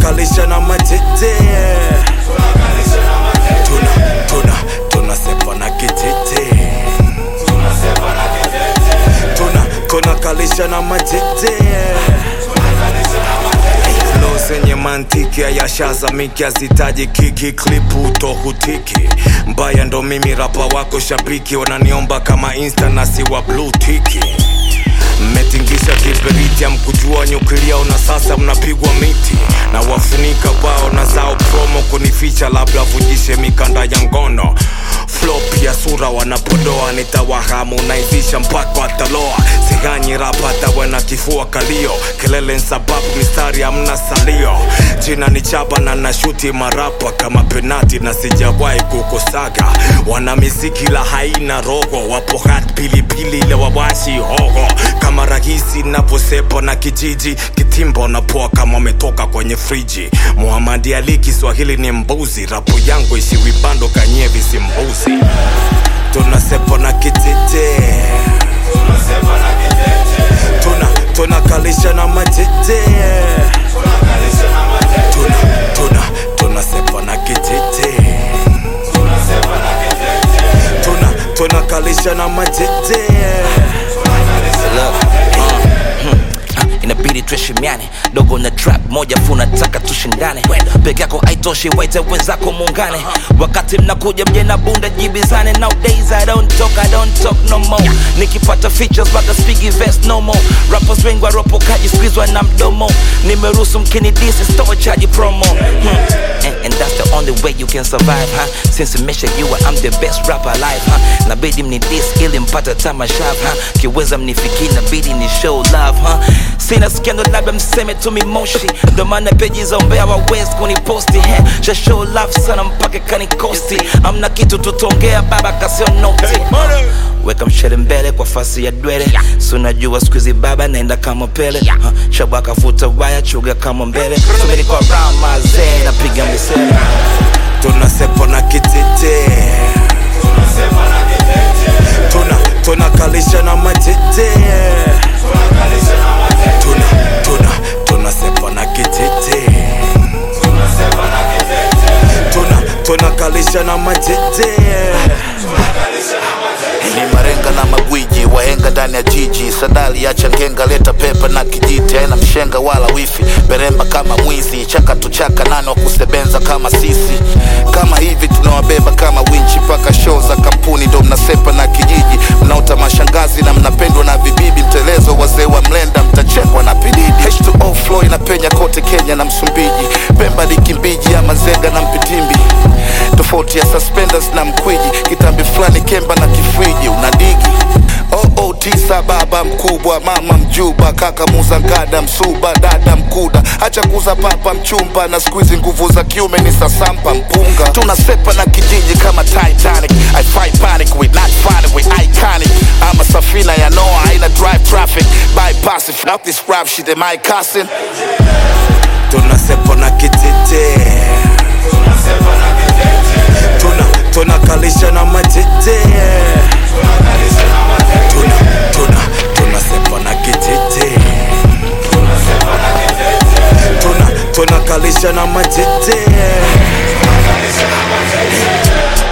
tunakalisha na matete. Tunasepa na kitete. Tunakalisha na matete. Flow zenye mantiki ya shaza miki hazitaji kiki, klipu tohutiki. Mbaya ndo mimi rapa wako shabiki, wananiomba kama insta na siwa blue tiki. Mmetingisha kiberiti ya mkujua nyuklia, na sasa mnapigwa miti. Na wafunika wao na zao promo kunificha, labda vujishe mikanda ya ngono. Flop ya sura wanapodoa, nitawahamu naizisha mpaka wataloa. Siganyi rapa tawe na kifua kalio, kelele nsababu mistari hamna salio. Jina ni chaba na nashuti marapa kama penati na sijawai kukosaga. Wana miziki la haina rogo, wapo hat pilipili ile wawashi hogo. Kama rahisi naposepo na kijiji, kitimbo na poa kama umetoka kwenye friji. Muhammad Ali Kiswahili ni mbuzi, rapu yangu isiwibando kanye visimbuzi. Tunasepo na kitete. Tunakalisha na matete. Tunasepo na kitete. Tunakalisha na matete. Inabidi tuheshimiane, dogo na trap moja funa taka tushindane. Peke yako haitoshi, waite wenzako muungane. Wakati mnakuja mje na bunda jibizane. Nowadays I don't talk no more. Nikipata features baka spigi vest no more. Rappers wengi waropokaji squeeze na mdomo. Nimeruhusu mkini disi store charge promo. And that's the only way you can survive, huh? Since nimesha jua I'm the best rapper alive, huh? Nabidi mnidis ili mpata tamashav, huh? Kiweza mnifiki nabidi ni show love, huh? Sina scandal labda mseme to me moshi. Ndo maana peji za umbea wawezi kuniposti, Sha show love sana mpaka kanikosti. Amna kitu tutongea baba kasio noti, weka mshere mbele kwa fasi ya dwele. Sunajua squeezy baba naenda kama pele, Shabwa kafuta waya chuga kama mbele. Sumini kwa rama zen napiga misele. Tunasepo na kitete. Tunakalisha na matete. Tunasepa na kitete. Tunakalisha na matete. Ni marenga na magwiji, wahenga ndani ya jiji. Sandali acha ngenga, leta pepa na kijiti. Haina mshenga wala wifi, beremba kama mwizi. Chaka tuchaka nani wa kusebenza kama sisi. Kama hivi tunawabeba kama winchi, paka show za kampuni ndo mnasepa na kijiji. Mnaota mashangazi na mnapendwa na vibibi. Mtelezo wazee wa mlenda mtachekwa na pididi. H2O flow inapenya kote Kenya na Msumbiji. Pemba likimbiji ama Zenga na Mpitimbi. Tofauti ya suspenders na mkwiji, kitambi fulani kemba na kifriji. Unadigi tisa baba mkubwa, mama mjuba, kaka muzangada, msuba, dada mkuda. Acha kuza papa mchumba, na squeeze nguvu za kiume ni sasampa mpunga. Tunasepa na kijiji kama Titanic. I fight panic, we not funny, we iconic. I'm a safina ya Noah, haina drive traffic. Bypass it, out this rap shit, am I cussing? Tunasepa na kitete. Tunakalisha na matete. Tunasepa na kitete. Tunakalisha na matete.